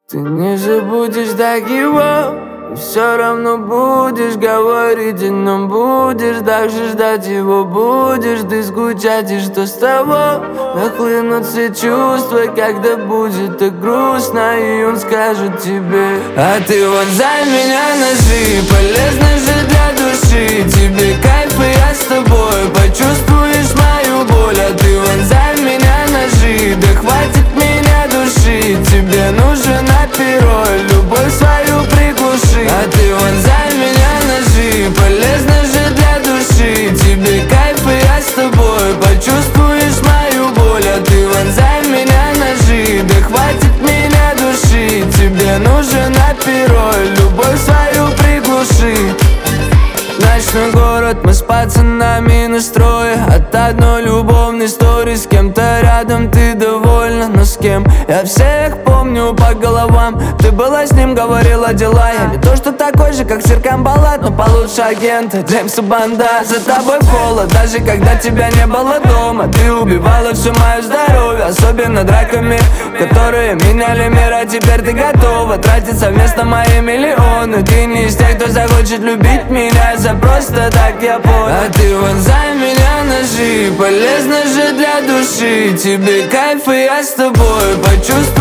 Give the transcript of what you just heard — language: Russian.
Ты не забудешь так его, и все равно будешь говорить о нем, будешь дальше ждать его, будешь ты скучать, и что с того? Нахлынут все чувства, когда будет так грустно, и он скажет тебе: а ты вот за меня нажи, полезно же для души, тебе кайф, и я с тобой, почувствуешь мою боль. А ты вот за меня нажи, да хватит меня души, тебе нужен апероль, любовь свою приглуши. А ты вот за меня нажи, полезно же для души, тебе кайф, и я с тобой, почувствуешь мою боль. А ты вот за меня нажи, да хватит меня души, тебе нужен апероль, любовь свою приглуши. Ночной город, мы с пацанами настрое от одной любовной истории. С кем-то рядом ты довольна, но с кем? Я всех помню по головам. Ты была с ним, говорила дела. Я не то, что такой же, как Сир Камбалат, но получше агента Джеймса Бонда. За тобой холод, даже когда тебя не было дома. Ты убивала все мое здоровье, особенно драками, которые меняли мир. А теперь ты готова тратить совместно мои миллионы. Ты не из тех, кто захочет любить меня за просто так, я понял. А ты вот за меня нажи, полезно же для души, тебе кайф, и я с тобой, почувствуй